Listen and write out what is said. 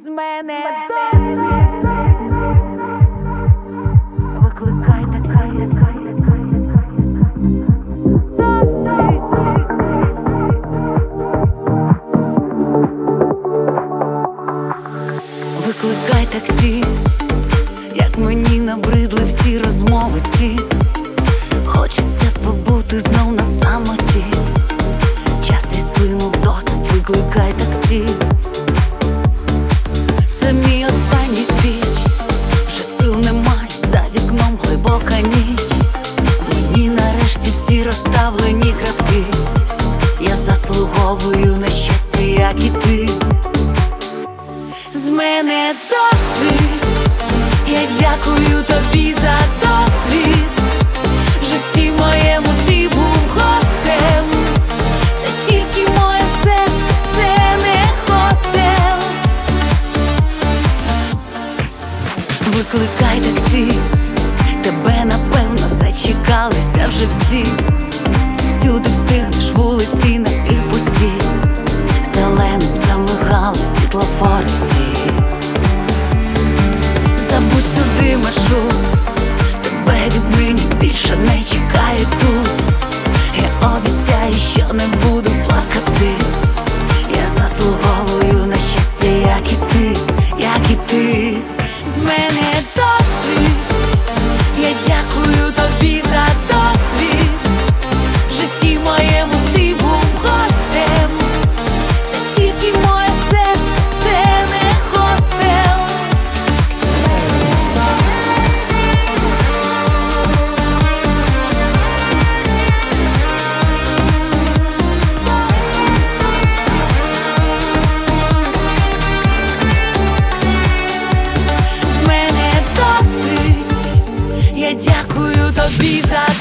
З мене досить. Викликай таксі. Досить. Викликай таксі, як мені набридли всі розмови ці. Хочеться побути знов на самоті. Час твій сплинув досить, викликай таксі. Це мій останній спіч, вже сил немає, за вікном глибока ніч. В мені нарешті всі розставлені крапки. Я заслуговую на щастя, як і ти. З мене досить, я дякую тобі за досвід. В житті моєму ти був гостем, та тільки моє серце – це не хостел. Викликай таксі, тебе напевно зачекалися вже всі. Всюди встигнеш, вулиці напівпусті, зеленим замигали світлофори всі. Забудь сюди маршрут, тебе віднині більше не чекає тут. Я обіцяю, що не буду плакати. Я заслуговую на щастя, як і ти, як і ти. З мене досить, я дякую тобі за досвід. В житті моєму ти був гостем, та тільки моє серце – це не хостел. З мене досить, я дякую тобі за